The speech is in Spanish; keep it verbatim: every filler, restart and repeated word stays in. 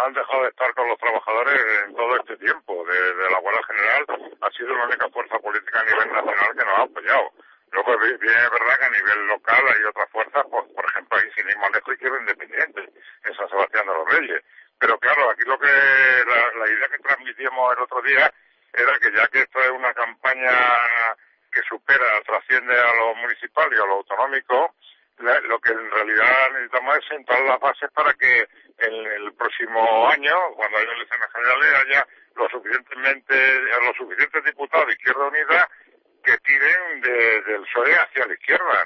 han dejado de estar con los trabajadores en todo este tiempo. De, de la Guardia General ha sido la única fuerza política a nivel nacional que nos ha apoyado. Luego bien es verdad que a nivel local hay otras fuerzas, pues, por ejemplo, ahí sin ir más lejos, Izquierda Independiente, en San Sebastián de los Reyes. Pero claro, aquí lo que la, la idea que transmitíamos el otro día era que ya que esto es una campaña que supera, trasciende a lo municipal y a lo autonómico, la, lo que en realidad necesitamos es sentar las bases para que en el próximo año, cuando haya elecciones generales, haya lo suficientemente, los suficientes diputados de Izquierda Unida que tiren de, del P S O E hacia la izquierda.